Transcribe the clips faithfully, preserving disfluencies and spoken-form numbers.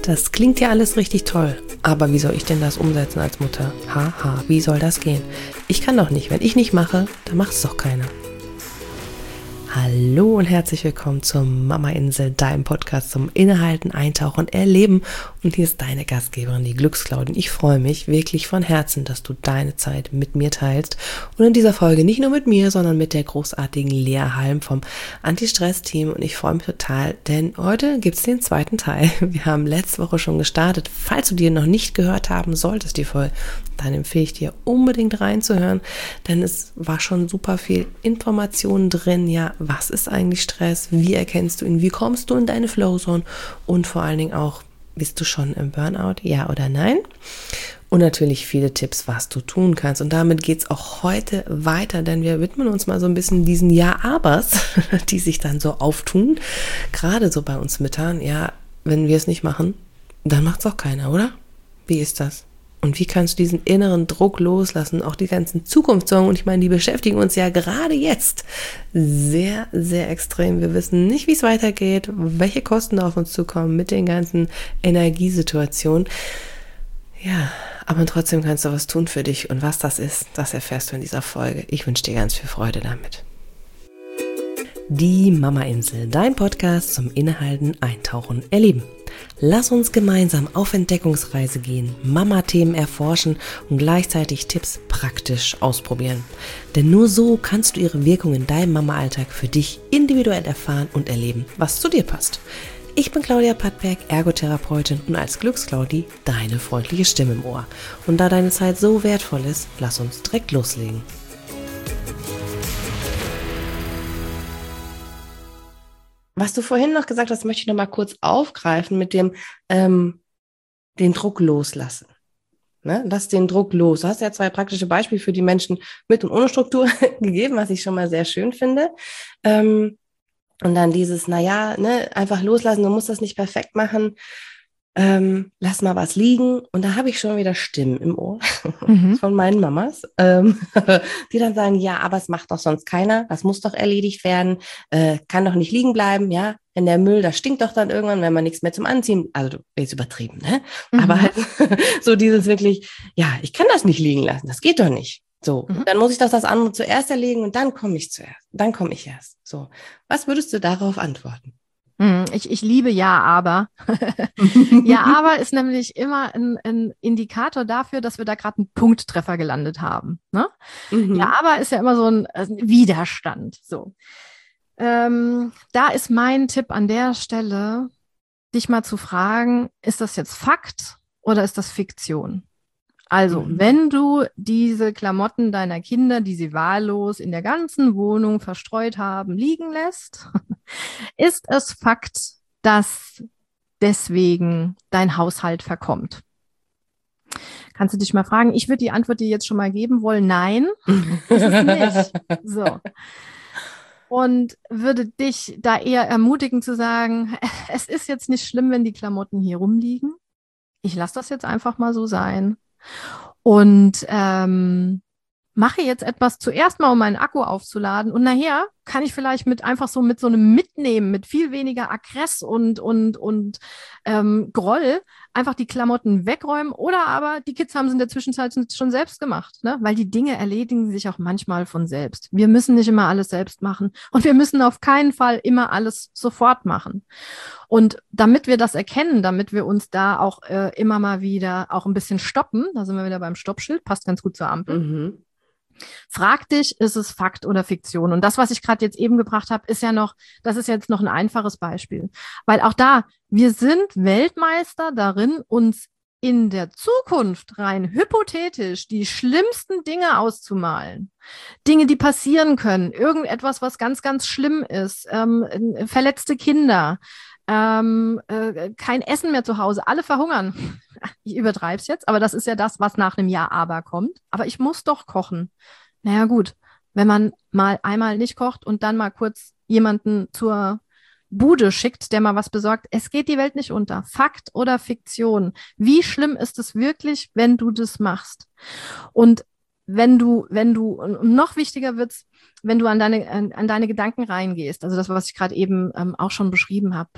Das klingt ja alles richtig toll, aber wie soll ich denn das umsetzen als Mutter? Haha, wie soll das gehen? Ich kann doch nicht, wenn ich nicht mache, dann macht es doch keiner. Hallo und herzlich willkommen zur Mama-Insel, deinem Podcast zum Innehalten, Eintauchen, Erleben. Und hier ist deine Gastgeberin, die Glücksclaudin. Ich freue mich wirklich von Herzen, dass du deine Zeit mit mir teilst. Und in dieser Folge nicht nur mit mir, sondern mit der großartigen Lea Halm vom Anti-Stress-Team. Und ich freue mich total, denn heute gibt es den zweiten Teil. Wir haben letzte Woche schon gestartet. Falls du dir noch nicht gehört haben solltest, die Folge, dann empfehle ich dir unbedingt reinzuhören, denn es war schon super viel Information drin. Ja, was ist eigentlich Stress? Wie erkennst du ihn? Wie kommst du in deine Flowzone? Und vor allen Dingen auch, bist du schon im Burnout? Ja oder nein? Und natürlich viele Tipps, was du tun kannst. Und damit geht's auch heute weiter, denn wir widmen uns mal so ein bisschen diesen Ja-Abers, die sich dann so auftun. Gerade so bei uns Müttern. Ja, wenn wir es nicht machen, dann macht's auch keiner, oder? Wie ist das? Und wie kannst du diesen inneren Druck loslassen, auch die ganzen Zukunftssorgen? Und ich meine, die beschäftigen uns ja gerade jetzt sehr, sehr extrem. Wir wissen nicht, wie es weitergeht, welche Kosten auf uns zukommen mit den ganzen Energiesituationen. Ja, aber trotzdem kannst du was tun für dich. Und was das ist, das erfährst du in dieser Folge. Ich wünsche dir ganz viel Freude damit. Die Mama-Insel, dein Podcast zum Innehalten, Eintauchen, Erleben. Lass uns gemeinsam auf Entdeckungsreise gehen, Mama-Themen erforschen und gleichzeitig Tipps praktisch ausprobieren. Denn nur so kannst du ihre Wirkung in deinem Mama-Alltag für dich individuell erfahren und erleben, was zu dir passt. Ich bin Claudia Pattberg, Ergotherapeutin und als Glücksclaudi deine freundliche Stimme im Ohr. Und da deine Zeit so wertvoll ist, lass uns direkt loslegen. Was du vorhin noch gesagt hast, möchte ich noch mal kurz aufgreifen mit dem ähm, den Druck loslassen. Ne? Lass den Druck los. Du hast ja zwei praktische Beispiele für die Menschen mit und ohne Struktur gegeben, was ich schon mal sehr schön finde. Ähm, und dann dieses, naja, ne, einfach loslassen, du musst das nicht perfekt machen. Ähm, lass mal was liegen. Und da habe ich schon wieder Stimmen im Ohr mhm. von meinen Mamas, ähm, die dann sagen, ja, aber es macht doch sonst keiner, das muss doch erledigt werden, äh, kann doch nicht liegen bleiben, ja, wenn der Müll, das stinkt doch dann irgendwann, wenn man nichts mehr zum Anziehen, also jetzt übertrieben, ne, mhm. aber halt so dieses wirklich, ja, ich kann das nicht liegen lassen, das geht doch nicht. So, mhm. dann muss ich das das andere zuerst erlegen und dann komme ich zuerst, dann komme ich erst. So, was würdest du darauf antworten? Ich, ich liebe Ja, aber. Ja, aber ist nämlich immer ein, ein Indikator dafür, dass wir da gerade einen Punkttreffer gelandet haben. Ne? Mhm. Ja, aber ist ja immer so ein, ein Widerstand. So. Ähm, da ist mein Tipp an der Stelle, dich mal zu fragen, ist das jetzt Fakt oder ist das Fiktion? Also, mhm. wenn du diese Klamotten deiner Kinder, die sie wahllos in der ganzen Wohnung verstreut haben, liegen lässt, ist es Fakt, dass deswegen dein Haushalt verkommt. Kannst du dich mal fragen, ich würde die Antwort dir jetzt schon mal geben wollen, nein, ist es nicht. So. Und würde dich da eher ermutigen zu sagen, es ist jetzt nicht schlimm, wenn die Klamotten hier rumliegen. Ich lasse das jetzt einfach mal so sein. Und ähm, mache jetzt etwas zuerst mal, um meinen Akku aufzuladen. Und nachher kann ich vielleicht mit einfach so mit so einem Mitnehmen, mit viel weniger Aggress und, und, und ähm, Groll einfach die Klamotten wegräumen. Oder aber die Kids haben es in der Zwischenzeit schon selbst gemacht, ne? Weil die Dinge erledigen sich auch manchmal von selbst. Wir müssen nicht immer alles selbst machen. Und wir müssen auf keinen Fall immer alles sofort machen. Und damit wir das erkennen, damit wir uns da auch äh, immer mal wieder auch ein bisschen stoppen, da sind wir wieder beim Stoppschild, passt ganz gut zur Ampel. Mhm. Frag dich, ist es Fakt oder Fiktion? Und das, was ich gerade jetzt eben gebracht habe, ist ja noch, das ist jetzt noch ein einfaches Beispiel. Weil auch da, wir sind Weltmeister darin, uns in der Zukunft rein hypothetisch die schlimmsten Dinge auszumalen. Dinge, die passieren können. Irgendetwas, was ganz, ganz schlimm ist. Ähm, verletzte Kinder. Ähm, äh, kein Essen mehr zu Hause. Alle verhungern. Ich übertreibe es jetzt, aber das ist ja das, was nach einem Ja, aber kommt. Aber ich muss doch kochen. Naja gut, wenn man mal einmal nicht kocht und dann mal kurz jemanden zur Bude schickt, der mal was besorgt, es geht die Welt nicht unter. Fakt oder Fiktion? Wie schlimm ist es wirklich, wenn du das machst? Und wenn du, wenn du, und noch wichtiger wird's, wenn du an deine, an, an deine Gedanken reingehst, also das, was ich gerade eben ähm, auch schon beschrieben habe.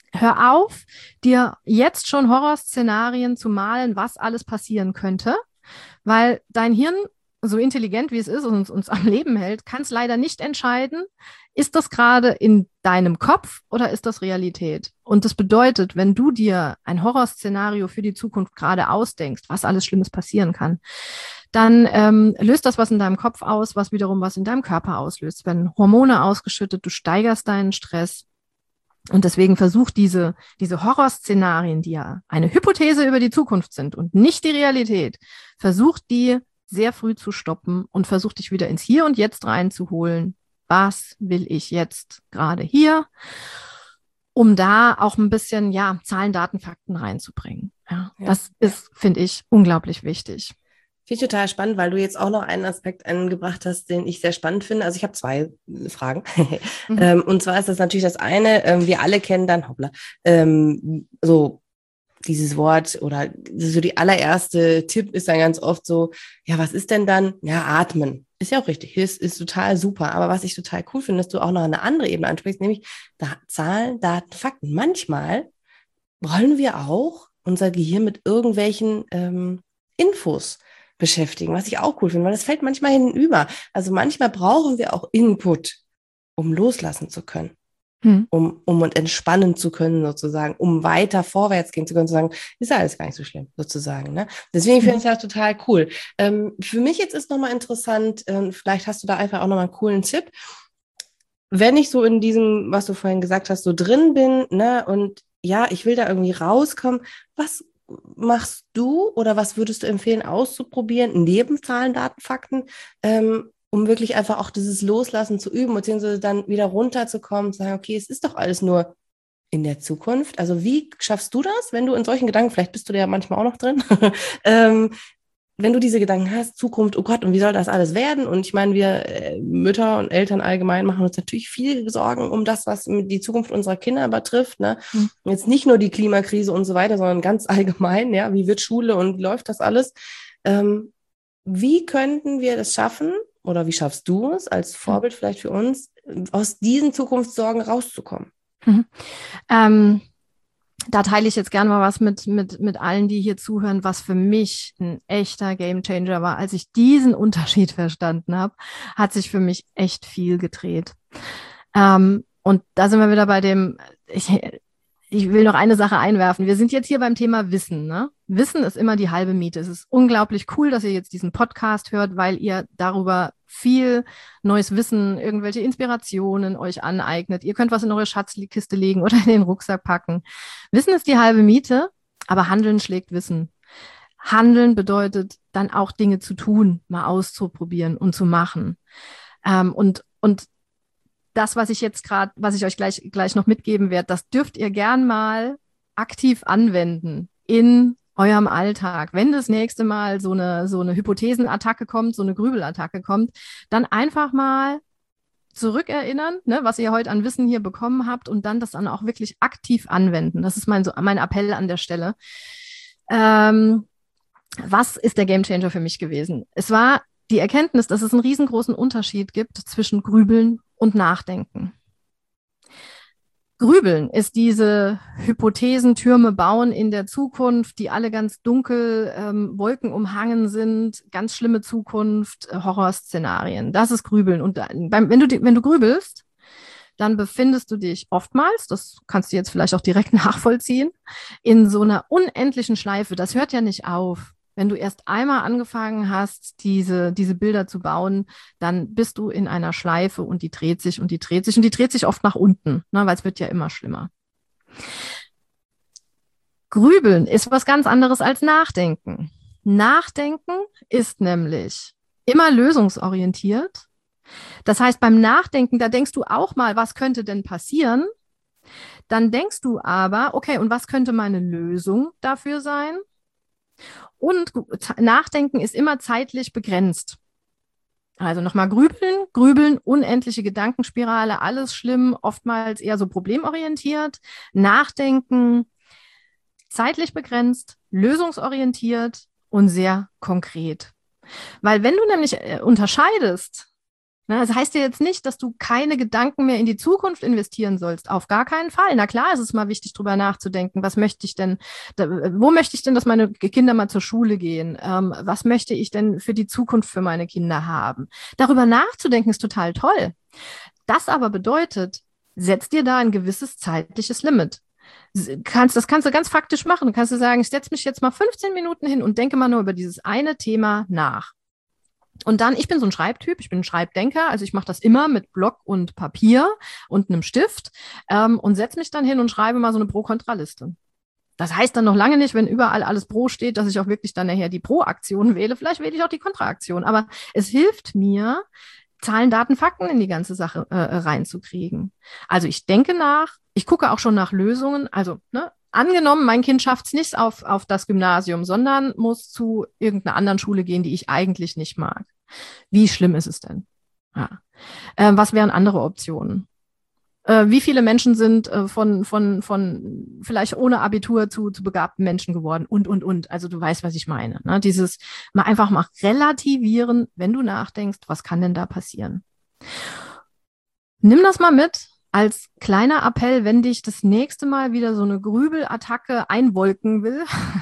Hör auf, dir jetzt schon Horrorszenarien zu malen, was alles passieren könnte, weil dein Hirn, so intelligent wie es ist und uns, uns am Leben hält, kann es leider nicht entscheiden, ist das gerade in deinem Kopf oder ist das Realität? Und das bedeutet, wenn du dir ein Horrorszenario für die Zukunft gerade ausdenkst, was alles Schlimmes passieren kann, dann ähm, löst das was in deinem Kopf aus, was wiederum was in deinem Körper auslöst. Es werden Hormone ausgeschüttet, du steigerst deinen Stress. Und deswegen versuch diese, diese Horrorszenarien, die ja eine Hypothese über die Zukunft sind und nicht die Realität, versuch die sehr früh zu stoppen und versuch dich wieder ins Hier und Jetzt reinzuholen. Was will ich jetzt gerade hier? Um da auch ein bisschen, ja, Zahlen, Daten, Fakten reinzubringen. Ja, ja. Das ist, finde ich, unglaublich wichtig. Finde ich total spannend, weil du jetzt auch noch einen Aspekt angebracht hast, den ich sehr spannend finde. Also ich habe zwei Fragen. mhm. ähm, und zwar ist das natürlich das eine, ähm, wir alle kennen dann, hoppla, ähm, so dieses Wort oder so die allererste Tipp ist dann ganz oft so, ja, was ist denn dann? Ja, atmen. Ist ja auch richtig, ist, ist total super. Aber was ich total cool finde, dass du auch noch eine andere Ebene ansprichst, nämlich da, Zahlen, Daten, Fakten. Manchmal wollen wir auch unser Gehirn mit irgendwelchen ähm, Infos beschäftigen, was ich auch cool finde, weil das fällt manchmal hinüber. Also manchmal brauchen wir auch Input, um loslassen zu können, hm. um, um und entspannen zu können sozusagen, um weiter vorwärts gehen zu können, zu sagen, ist ja alles gar nicht so schlimm sozusagen. Ne? Deswegen finde ich das total cool. Ähm, für mich jetzt ist nochmal interessant, ähm, vielleicht hast du da einfach auch nochmal einen coolen Tipp, wenn ich so in diesem, was du vorhin gesagt hast, so drin bin, ne, und ja, ich will da irgendwie rauskommen, was machst du oder was würdest du empfehlen auszuprobieren, neben Zahlen, Daten, Fakten, ähm, um wirklich einfach auch dieses Loslassen zu üben, beziehungsweise dann wieder runterzukommen, zu sagen, okay, es ist doch alles nur in der Zukunft. Also wie schaffst du das, wenn du in solchen Gedanken, vielleicht bist du da ja manchmal auch noch drin, ähm, wenn du diese Gedanken hast, Zukunft, oh Gott, und wie soll das alles werden? Und ich meine, wir äh, Mütter und Eltern allgemein machen uns natürlich viel Sorgen um das, was die Zukunft unserer Kinder betrifft. Ne? Mhm. Jetzt nicht nur die Klimakrise und so weiter, sondern ganz allgemein, ja, wie wird Schule und wie läuft das alles? Ähm, wie könnten wir das schaffen, oder wie schaffst du es als Vorbild vielleicht für uns, aus diesen Zukunftssorgen rauszukommen? Mhm. Ähm Da teile ich jetzt gerne mal was mit, mit, mit allen, die hier zuhören, was für mich ein echter Gamechanger war. Als ich diesen Unterschied verstanden habe, hat sich für mich echt viel gedreht. Ähm, und da sind wir wieder bei dem, ich, ich will noch eine Sache einwerfen. Wir sind jetzt hier beim Thema Wissen, ne? Wissen ist immer die halbe Miete. Es ist unglaublich cool, dass ihr jetzt diesen Podcast hört, weil ihr darüber viel neues Wissen, irgendwelche Inspirationen euch aneignet. Ihr könnt was in eure Schatzkiste legen oder in den Rucksack packen. Wissen ist die halbe Miete, aber Handeln schlägt Wissen. Handeln bedeutet dann auch Dinge zu tun, mal auszuprobieren und zu machen. Ähm, und, und das, was ich jetzt gerade, was ich euch gleich, gleich noch mitgeben werde, das dürft ihr gern mal aktiv anwenden in eurem Alltag. Wenn das nächste Mal so eine, so eine Hypothesenattacke kommt, so eine Grübelattacke kommt, dann einfach mal zurückerinnern, ne, was ihr heute an Wissen hier bekommen habt und dann das dann auch wirklich aktiv anwenden. Das ist mein, so, mein Appell an der Stelle. Ähm, was ist der Gamechanger für mich gewesen? Es war die Erkenntnis, dass es einen riesengroßen Unterschied gibt zwischen Grübeln und Nachdenken. Grübeln ist diese Hypothesen, Türme bauen in der Zukunft, die alle ganz dunkel, ähm, Wolken umhangen sind, ganz schlimme Zukunft, äh, Horrorszenarien. Das ist Grübeln. Und da, beim, wenn du, wenn du grübelst, dann befindest du dich oftmals, das kannst du jetzt vielleicht auch direkt nachvollziehen, in so einer unendlichen Schleife. Das hört ja nicht auf. Wenn du erst einmal angefangen hast, diese, diese Bilder zu bauen, dann bist du in einer Schleife und die dreht sich und die dreht sich und die dreht sich oft nach unten, ne, weil es wird ja immer schlimmer. Grübeln ist was ganz anderes als Nachdenken. Nachdenken ist nämlich immer lösungsorientiert. Das heißt, beim Nachdenken, da denkst du auch mal, was könnte denn passieren? Dann denkst du aber, okay, und was könnte meine Lösung dafür sein? Und Nachdenken ist immer zeitlich begrenzt. Also nochmal grübeln, grübeln, unendliche Gedankenspirale, alles schlimm, oftmals eher so problemorientiert. Nachdenken, zeitlich begrenzt, lösungsorientiert und sehr konkret. Weil wenn du nämlich unterscheidest Na, das heißt ja jetzt nicht, dass du keine Gedanken mehr in die Zukunft investieren sollst. Auf gar keinen Fall. Na klar, ist es mal wichtig, drüber nachzudenken. Was möchte ich denn, da, wo möchte ich denn, dass meine Kinder mal zur Schule gehen? Ähm, was möchte ich denn für die Zukunft für meine Kinder haben? Darüber nachzudenken ist total toll. Das aber bedeutet, setz dir da ein gewisses zeitliches Limit. Kannst, das kannst du ganz faktisch machen. Du kannst du sagen, ich setze mich jetzt mal fünfzehn Minuten hin und denke mal nur über dieses eine Thema nach. Und dann, ich bin so ein Schreibtyp, ich bin ein Schreibdenker, also ich mache das immer mit Block und Papier und einem Stift ähm, und setze mich dann hin und schreibe mal so eine Pro-Kontra-Liste. Das heißt dann noch lange nicht, wenn überall alles Pro steht, dass ich auch wirklich dann nachher die Pro-Aktion wähle. Vielleicht wähle ich auch die Kontra-Aktion, aber es hilft mir, Zahlen, Daten, Fakten in die ganze Sache äh, reinzukriegen. Also ich denke nach, ich gucke auch schon nach Lösungen, also ne, angenommen, mein Kind schafft es nicht auf, auf das Gymnasium, sondern muss zu irgendeiner anderen Schule gehen, die ich eigentlich nicht mag. Wie schlimm ist es denn? Ja. Äh, was wären andere Optionen? Äh, wie viele Menschen sind äh, von, von, von vielleicht ohne Abitur zu, zu begabten Menschen geworden? Und, und, und. Also du weißt, was ich meine. Ne? Dieses mal einfach mal relativieren, wenn du nachdenkst, was kann denn da passieren? Nimm das mal mit als kleiner Appell, wenn dich das nächste Mal wieder so eine Grübelattacke einwolken will,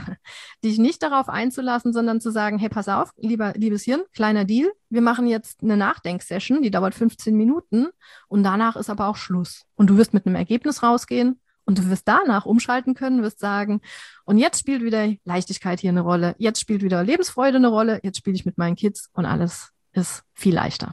dich nicht darauf einzulassen, sondern zu sagen, hey, pass auf, lieber, liebes Hirn, kleiner Deal, wir machen jetzt eine Nachdenksession, die dauert fünfzehn Minuten und danach ist aber auch Schluss. Und du wirst mit einem Ergebnis rausgehen und du wirst danach umschalten können, wirst sagen, und jetzt spielt wieder Leichtigkeit hier eine Rolle, jetzt spielt wieder Lebensfreude eine Rolle, jetzt spiele ich mit meinen Kids und alles ist viel leichter.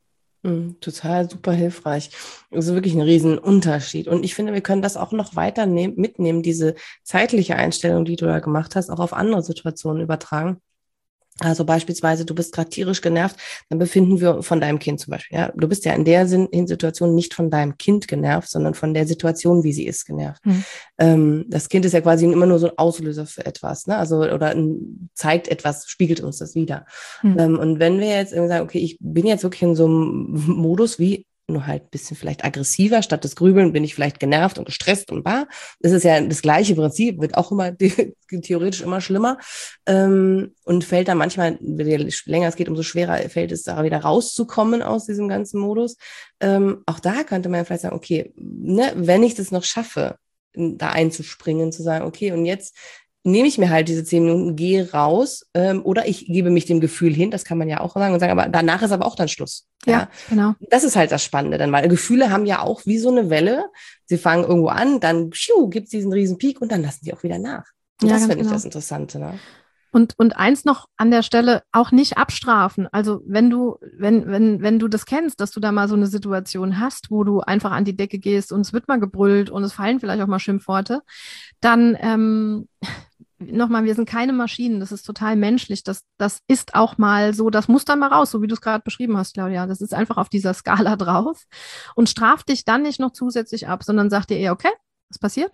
Mm, total super hilfreich. Also wirklich ein Riesenunterschied. Und ich finde, wir können das auch noch weiter nehm, mitnehmen, diese zeitliche Einstellung, die du da gemacht hast, auch auf andere Situationen übertragen. Also beispielsweise, du bist gerade tierisch genervt, dann befinden wir von deinem Kind zum Beispiel. Ja, du bist ja in der Sin- in Situation nicht von deinem Kind genervt, sondern von der Situation, wie sie ist, genervt. Mhm. Ähm, das Kind ist ja quasi immer nur so ein Auslöser für etwas, ne? Also oder ein, zeigt etwas, spiegelt uns das wieder. Mhm. Ähm, und wenn wir jetzt irgendwie sagen, okay, ich bin jetzt wirklich in so einem Modus wie nur halt ein bisschen vielleicht aggressiver, statt des Grübeln bin ich vielleicht genervt und gestresst und bar. Das ist ja das gleiche Prinzip, wird auch immer theoretisch immer schlimmer ähm, und fällt dann manchmal, je länger es geht, umso schwerer fällt es, da wieder rauszukommen aus diesem ganzen Modus. Ähm, auch da könnte man vielleicht sagen, okay, ne, wenn ich das noch schaffe, da einzuspringen, zu sagen, okay, und jetzt nehme ich mir halt diese zehn Minuten, gehe raus ähm, oder ich gebe mich dem Gefühl hin, das kann man ja auch sagen und sagen, aber danach ist aber auch dann Schluss. Ja, ja, genau. Das ist halt das Spannende dann, weil Gefühle haben ja auch wie so eine Welle, sie fangen irgendwo an, dann gibt es diesen riesen Peak und dann lassen sie auch wieder nach. Und ja, das finde genau. ich das Interessante, ne? Und, und eins noch an der Stelle, auch nicht abstrafen. Also wenn du, wenn, wenn, wenn du das kennst, dass du da mal so eine Situation hast, wo du einfach an die Decke gehst und es wird mal gebrüllt und es fallen vielleicht auch mal Schimpfworte, dann ähm, nochmal, wir sind keine Maschinen, das ist total menschlich, das, das ist auch mal so, das muss dann mal raus, so wie du es gerade beschrieben hast, Claudia, das ist einfach auf dieser Skala drauf und straf dich dann nicht noch zusätzlich ab, sondern sag dir eher, okay, was passiert?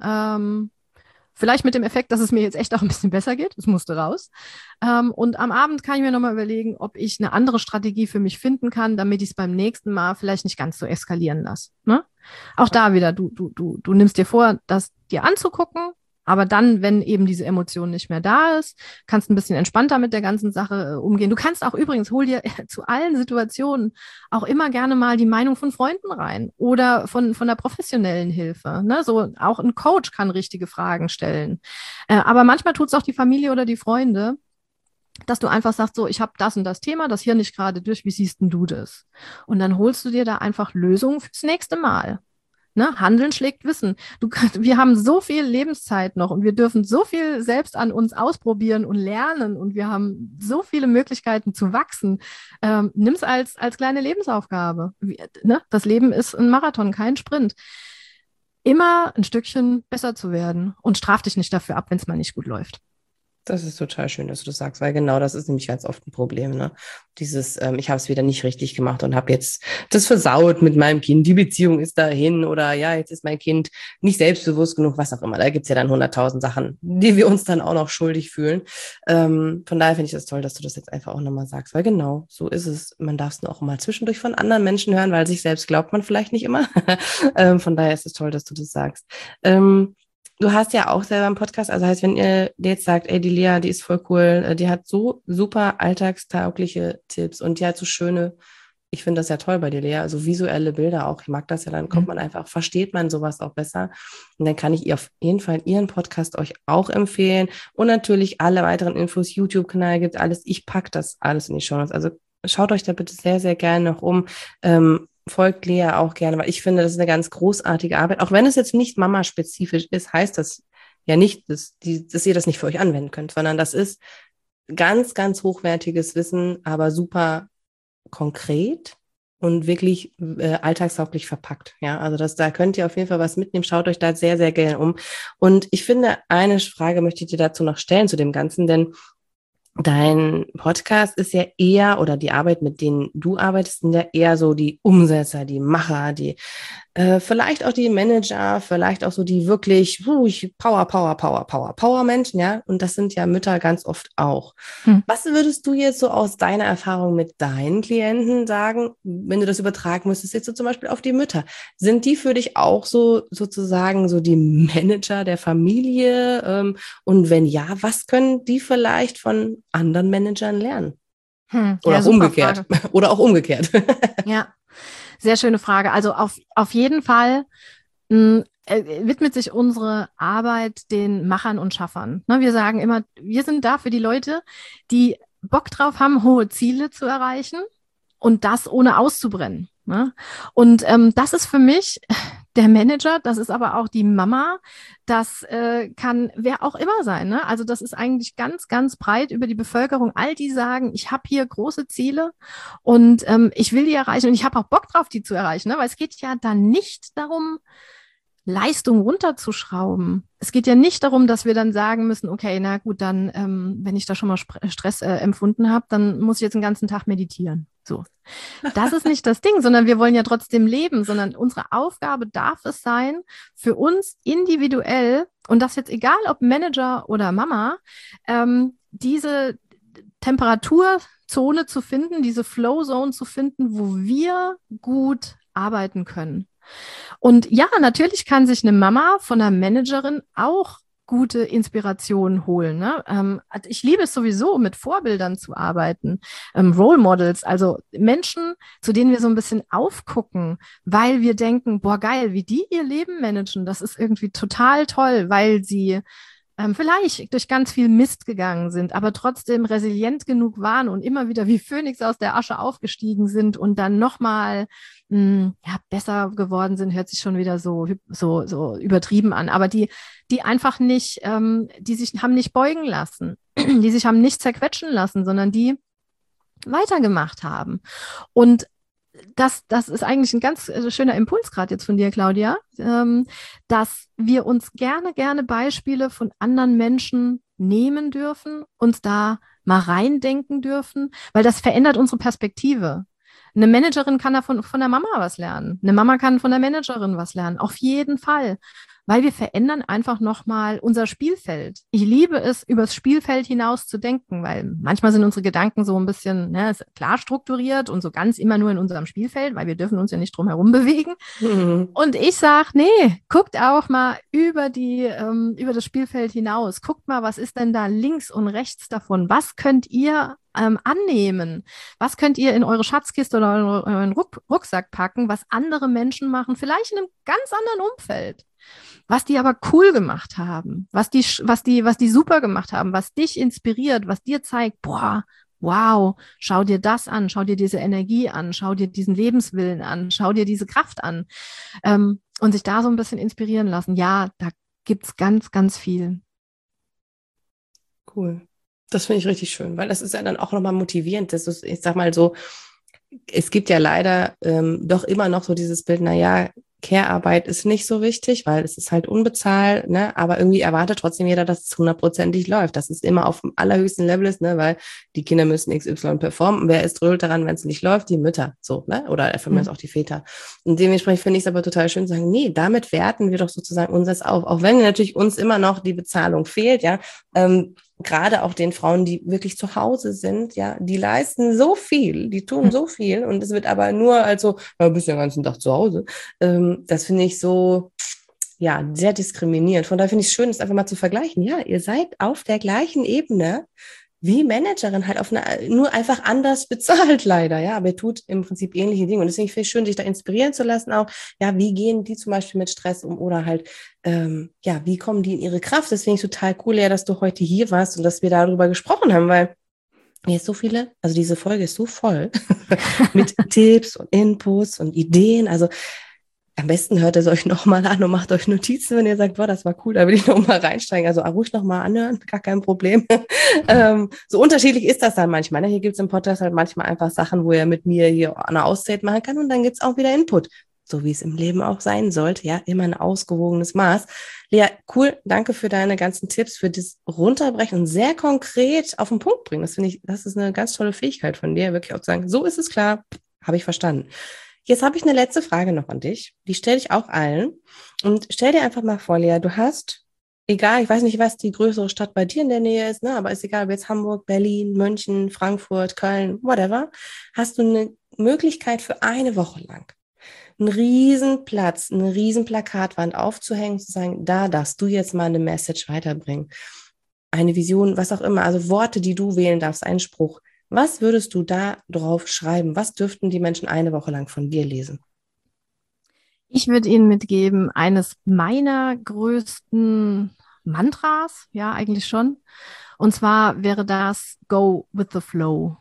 Ähm, vielleicht mit dem Effekt, dass es mir jetzt echt auch ein bisschen besser geht, es musste raus ähm, und am Abend kann ich mir nochmal überlegen, ob ich eine andere Strategie für mich finden kann, damit ich es beim nächsten Mal vielleicht nicht ganz so eskalieren lasse, ne? Auch da wieder, du, du, du, du nimmst dir vor, das dir anzugucken, aber dann, wenn eben diese Emotion nicht mehr da ist, kannst du ein bisschen entspannter mit der ganzen Sache äh, umgehen. Du kannst auch übrigens, hol dir äh, zu allen Situationen auch immer gerne mal die Meinung von Freunden rein oder von, von der professionellen Hilfe. Ne? So, auch ein Coach kann richtige Fragen stellen. Äh, aber manchmal tut es auch die Familie oder die Freunde, dass du einfach sagst, so, ich habe das und das Thema, das hier nicht gerade durch, wie siehst denn du das? Und dann holst du dir da einfach Lösungen fürs nächste Mal. Ne? Handeln schlägt Wissen. Du, wir haben so viel Lebenszeit noch und wir dürfen so viel selbst an uns ausprobieren und lernen und wir haben so viele Möglichkeiten zu wachsen. Ähm, Nimm es als, als kleine Lebensaufgabe. Wie, ne? Das Leben ist ein Marathon, kein Sprint. Immer ein Stückchen besser zu werden und straf dich nicht dafür ab, wenn es mal nicht gut läuft. Das ist total schön, dass du das sagst, weil genau das ist nämlich ganz oft ein Problem, ne? Dieses, ähm, ich habe es wieder nicht richtig gemacht und habe jetzt das versaut mit meinem Kind, die Beziehung ist dahin oder ja, jetzt ist mein Kind nicht selbstbewusst genug, was auch immer. Da gibt's ja dann hunderttausend Sachen, die wir uns dann auch noch schuldig fühlen. Ähm, von daher finde ich das toll, dass du das jetzt einfach auch nochmal sagst, weil genau, so ist es. Man darf es nur auch mal zwischendurch von anderen Menschen hören, weil sich selbst glaubt man vielleicht nicht immer. ähm, von daher ist es toll, dass du das sagst. Ähm, Du hast ja auch selber einen Podcast, also heißt, wenn ihr jetzt sagt, ey, die Lea, die ist voll cool, die hat so super alltagstaugliche Tipps und die hat so schöne ich finde das ja toll bei dir, Lea, also visuelle Bilder auch, ich mag das ja, dann kommt man einfach, versteht man sowas auch besser und dann kann ich ihr auf jeden Fall ihren Podcast euch auch empfehlen und natürlich alle weiteren Infos, YouTube-Kanal gibt alles, ich packe das alles in die Shownotes, also schaut euch da bitte sehr, sehr gerne noch um, ähm, folgt Lea auch gerne, weil ich finde, das ist eine ganz großartige Arbeit, auch wenn es jetzt nicht Mama-spezifisch ist, heißt das ja nicht, dass, die, dass ihr das nicht für euch anwenden könnt, sondern das ist ganz, ganz hochwertiges Wissen, aber super konkret und wirklich äh, alltagstauglich verpackt. Ja, also das, da könnt ihr auf jeden Fall was mitnehmen. Schaut euch da sehr, sehr gerne um. Und ich finde, eine Frage möchte ich dir dazu noch stellen zu dem Ganzen, denn dein Podcast ist ja eher, oder die Arbeit, mit denen du arbeitest, sind ja eher so die Umsetzer, die Macher, die äh, vielleicht auch die Manager, vielleicht auch so die wirklich uh, Power, Power, Power, Power, Power Menschen, ja. Und das sind ja Mütter ganz oft auch. Hm. Was würdest du jetzt so aus deiner Erfahrung mit deinen Klienten sagen, wenn du das übertragen müsstest, jetzt so zum Beispiel auf die Mütter? Sind die für dich auch so sozusagen so die Manager der Familie? Ähm, und wenn ja, was können die vielleicht von anderen Managern lernen? Hm, Oder ja, auch umgekehrt. Frage. Oder auch umgekehrt. Ja, sehr schöne Frage. Also auf, auf jeden Fall mh, äh, widmet sich unsere Arbeit den Machern und Schaffern. Ne, wir sagen immer, wir sind da für die Leute, die Bock drauf haben, hohe Ziele zu erreichen und das ohne auszubrennen. Ne? Und ähm, das ist für mich der Manager, das ist aber auch die Mama, das äh, kann wer auch immer sein. Ne? Also das ist eigentlich ganz, ganz breit über die Bevölkerung. All die sagen, ich habe hier große Ziele und ähm, ich will die erreichen und ich habe auch Bock drauf, die zu erreichen. Ne? Weil es geht ja dann nicht darum, Leistung runterzuschrauben. Es geht ja nicht darum, dass wir dann sagen müssen, okay, na gut, dann, ähm, wenn ich da schon mal Stress äh, empfunden habe, dann muss ich jetzt den ganzen Tag meditieren. So. Das ist nicht das Ding, sondern wir wollen ja trotzdem leben, sondern unsere Aufgabe darf es sein, für uns individuell, und das jetzt egal ob Manager oder Mama, ähm, diese Temperaturzone zu finden, diese Flow-Zone zu finden, wo wir gut arbeiten können. Und ja, natürlich kann sich eine Mama von einer Managerin auch gute Inspiration holen. Ne? Ähm, ich liebe es sowieso, mit Vorbildern zu arbeiten, ähm, Role Models, also Menschen, zu denen wir so ein bisschen aufgucken, weil wir denken, boah, geil, wie die ihr Leben managen, das ist irgendwie total toll, weil sie ähm, vielleicht durch ganz viel Mist gegangen sind, aber trotzdem resilient genug waren und immer wieder wie Phönix aus der Asche aufgestiegen sind und dann nochmal ja, besser geworden sind, hört sich schon wieder so, so, so übertrieben an, aber die, die einfach nicht, ähm, die sich haben nicht beugen lassen, die sich haben nicht zerquetschen lassen, sondern die weitergemacht haben. Und das, das ist eigentlich ein ganz schöner Impuls gerade jetzt von dir, Claudia, ähm, dass wir uns gerne, gerne Beispiele von anderen Menschen nehmen dürfen, uns da mal reindenken dürfen, weil das verändert unsere Perspektive. Eine Managerin kann da von, von der Mama was lernen. Eine Mama kann von der Managerin was lernen. Auf jeden Fall. Weil wir verändern einfach nochmal unser Spielfeld. Ich liebe es, übers Spielfeld hinaus zu denken, weil manchmal sind unsere Gedanken so ein bisschen ne, klar strukturiert und so ganz immer nur in unserem Spielfeld, weil wir dürfen uns ja nicht drum herum bewegen. Mhm. Und ich sage, nee, guckt auch mal über die, ähm, über das Spielfeld hinaus. Guckt mal, was ist denn da links und rechts davon? Was könnt ihr ähm, annehmen? Was könnt ihr in eure Schatzkiste oder in euren Ruck- Rucksack packen, was andere Menschen machen, vielleicht in einem ganz anderen Umfeld? Was die aber cool gemacht haben, was die, was die, was die super gemacht haben, was dich inspiriert, was dir zeigt, boah, wow, schau dir das an, schau dir diese Energie an, schau dir diesen Lebenswillen an, schau dir diese Kraft an ähm, und sich da so ein bisschen inspirieren lassen. Ja, da gibt's ganz, ganz viel. Cool. Das finde ich richtig schön, weil das ist ja dann auch nochmal motivierend. Das ist, ich sag mal so, es gibt ja leider ähm, doch immer noch so dieses Bild, naja, Care-Arbeit ist nicht so wichtig, weil es ist halt unbezahlt, ne? Aber irgendwie erwartet trotzdem jeder, dass es hundertprozentig läuft, dass es immer auf dem allerhöchsten Level ist, ne? Weil die Kinder müssen X Y performen. Wer ist dröhlt daran, wenn es nicht läuft? Die Mütter, so, ne? Oder für mich mhm. auch die Väter. Und dementsprechend finde ich es aber total schön zu sagen, nee, damit werten wir doch sozusagen unseres auf. Auch wenn natürlich uns immer noch die Bezahlung fehlt, ja, ähm, gerade auch den Frauen, die wirklich zu Hause sind, ja, die leisten so viel, die tun so viel und es wird aber nur als so, ja, bist ja den ganzen Tag zu Hause. Ähm, das finde ich so, ja, sehr diskriminierend. Von daher finde ich es schön, es einfach mal zu vergleichen. Ja, ihr seid auf der gleichen Ebene. wie Managerin halt auf eine, nur einfach anders bezahlt leider, ja, aber er tut im Prinzip ähnliche Dinge und deswegen finde ich schön, sich da inspirieren zu lassen auch, ja, wie gehen die zum Beispiel mit Stress um oder halt, ähm, ja, wie kommen die in ihre Kraft, das finde ich total cool, ja, dass du heute hier warst und dass wir darüber gesprochen haben, weil hier ist so viele, also diese Folge ist so voll mit Tipps und Inputs und Ideen, also am besten hört es euch nochmal an und macht euch Notizen, wenn ihr sagt, boah, das war cool, da will ich nochmal reinsteigen. Also ruhig nochmal anhören, gar kein Problem. ähm, so unterschiedlich ist das dann manchmal. Ne? Hier gibt es im Podcast halt manchmal einfach Sachen, wo ihr mit mir hier eine Auszeit machen kann und dann gibt es auch wieder Input. So wie es im Leben auch sein sollte. Ja, immer ein ausgewogenes Maß. Lea, cool, danke für deine ganzen Tipps, für das Runterbrechen und sehr konkret auf den Punkt bringen. Das finde ich, das ist eine ganz tolle Fähigkeit von dir, wirklich auch zu sagen, so ist es klar, habe ich verstanden. Jetzt habe ich eine letzte Frage noch an dich. Die stelle ich auch allen. Und stell dir einfach mal vor, Lea, du hast, egal, ich weiß nicht, was die größere Stadt bei dir in der Nähe ist, ne, aber ist egal, ob jetzt Hamburg, Berlin, München, Frankfurt, Köln, whatever, hast du eine Möglichkeit für eine Woche lang einen riesen Platz, eine riesen Plakatwand aufzuhängen, zu sagen, da darfst du jetzt mal eine Message weiterbringen. Eine Vision, was auch immer, also Worte, die du wählen darfst, einen Spruch. Was würdest du da drauf schreiben? Was dürften die Menschen eine Woche lang von dir lesen? Ich würde Ihnen mitgeben, eines meiner größten Mantras, ja, eigentlich schon. Und zwar wäre das Go with the Flow.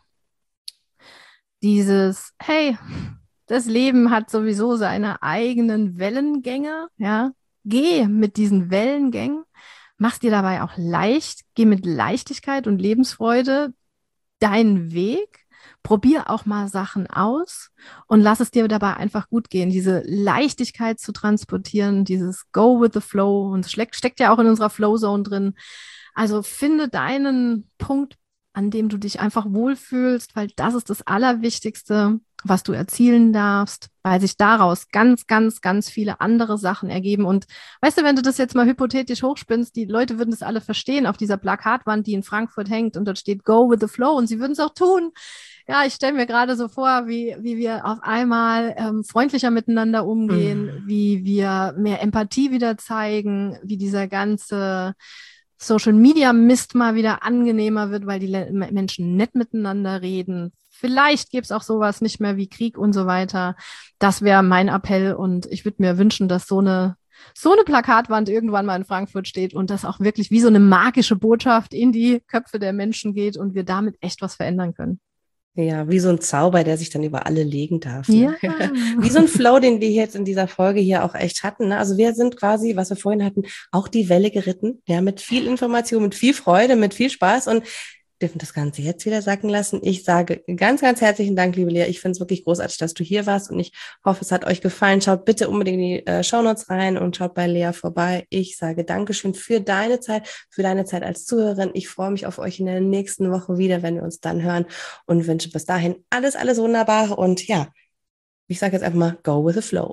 Dieses, hey, das Leben hat sowieso seine eigenen Wellengänge, ja. Geh mit diesen Wellengängen, mach's dir dabei auch leicht, geh mit Leichtigkeit und Lebensfreude deinen Weg, probier auch mal Sachen aus und lass es dir dabei einfach gut gehen. Diese Leichtigkeit zu transportieren, dieses Go with the Flow, und es steckt ja auch in unserer Flow-Zone drin. Also finde deinen Punkt, an dem du dich einfach wohlfühlst, weil das ist das Allerwichtigste, was du erzielen darfst, weil sich daraus ganz, ganz, ganz viele andere Sachen ergeben. Und weißt du, wenn du das jetzt mal hypothetisch hochspinnst, die Leute würden das alle verstehen auf dieser Plakatwand, die in Frankfurt hängt und dort steht Go with the Flow und sie würden es auch tun. Ja, ich stelle mir gerade so vor, wie, wie wir auf einmal ähm, freundlicher miteinander umgehen, mhm. wie wir mehr Empathie wieder zeigen, wie dieser ganze Social Media Mist mal wieder angenehmer wird, weil die Le- Menschen nett miteinander reden. Vielleicht gäbe es auch sowas nicht mehr wie Krieg und so weiter. Das wäre mein Appell und ich würde mir wünschen, dass so eine so eine Plakatwand irgendwann mal in Frankfurt steht und das auch wirklich wie so eine magische Botschaft in die Köpfe der Menschen geht und wir damit echt was verändern können. Ja, wie so ein Zauber, der sich dann über alle legen darf. Ne? Ja. Wie so ein Flow, den wir jetzt in dieser Folge hier auch echt hatten. Ne? Also wir sind quasi, was wir vorhin hatten, auch die Welle geritten. Ja, mit viel Information, mit viel Freude, mit viel Spaß und dürfen das Ganze jetzt wieder sacken lassen. Ich sage ganz, ganz herzlichen Dank, liebe Lea. Ich finde es wirklich großartig, dass du hier warst und ich hoffe, es hat euch gefallen. Schaut bitte unbedingt in die äh, Shownotes rein und schaut bei Lea vorbei. Ich sage Dankeschön für deine Zeit, für deine Zeit als Zuhörerin. Ich freue mich auf euch in der nächsten Woche wieder, wenn wir uns dann hören und wünsche bis dahin alles, alles Wunderbare und ja, ich sage jetzt einfach mal, go with the flow.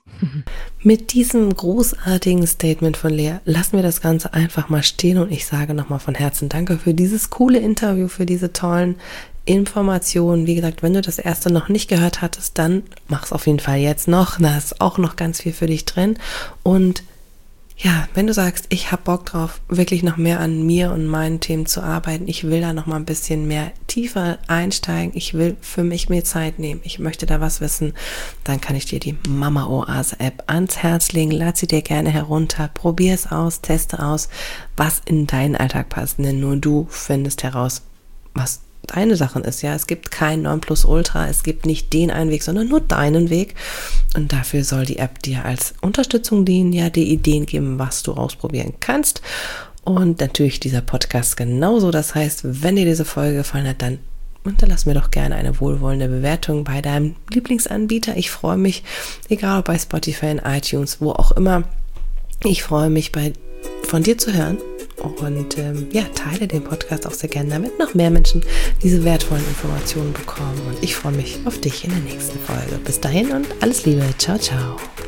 Mit diesem großartigen Statement von Lea lassen wir das Ganze einfach mal stehen und ich sage nochmal von Herzen Danke für dieses coole Interview, für diese tollen Informationen. Wie gesagt, wenn du das erste noch nicht gehört hattest, dann mach's auf jeden Fall jetzt noch. Da ist auch noch ganz viel für dich drin und ja, wenn du sagst, ich habe Bock drauf, wirklich noch mehr an mir und meinen Themen zu arbeiten, ich will da noch mal ein bisschen mehr tiefer einsteigen, ich will für mich mehr Zeit nehmen, ich möchte da was wissen, dann kann ich dir die Mama-Oase-App ans Herz legen, lad sie dir gerne herunter, probier es aus, teste aus, was in deinen Alltag passt, denn nur du findest heraus, was deine Sachen ist, ja, es gibt kein Nonplusultra, es gibt nicht den einen Weg, sondern nur deinen Weg und dafür soll die App dir als Unterstützung dienen, ja, dir Ideen geben, was du ausprobieren kannst und natürlich dieser Podcast genauso, das heißt, wenn dir diese Folge gefallen hat, dann hinterlass mir doch gerne eine wohlwollende Bewertung bei deinem Lieblingsanbieter, ich freue mich, egal ob bei Spotify, in iTunes, wo auch immer, ich freue mich bei von dir zu hören. Und ähm, ja, teile den Podcast auch sehr gerne, damit noch mehr Menschen diese wertvollen Informationen bekommen. Und ich freue mich auf dich in der nächsten Folge. Bis dahin und alles Liebe. Ciao, ciao.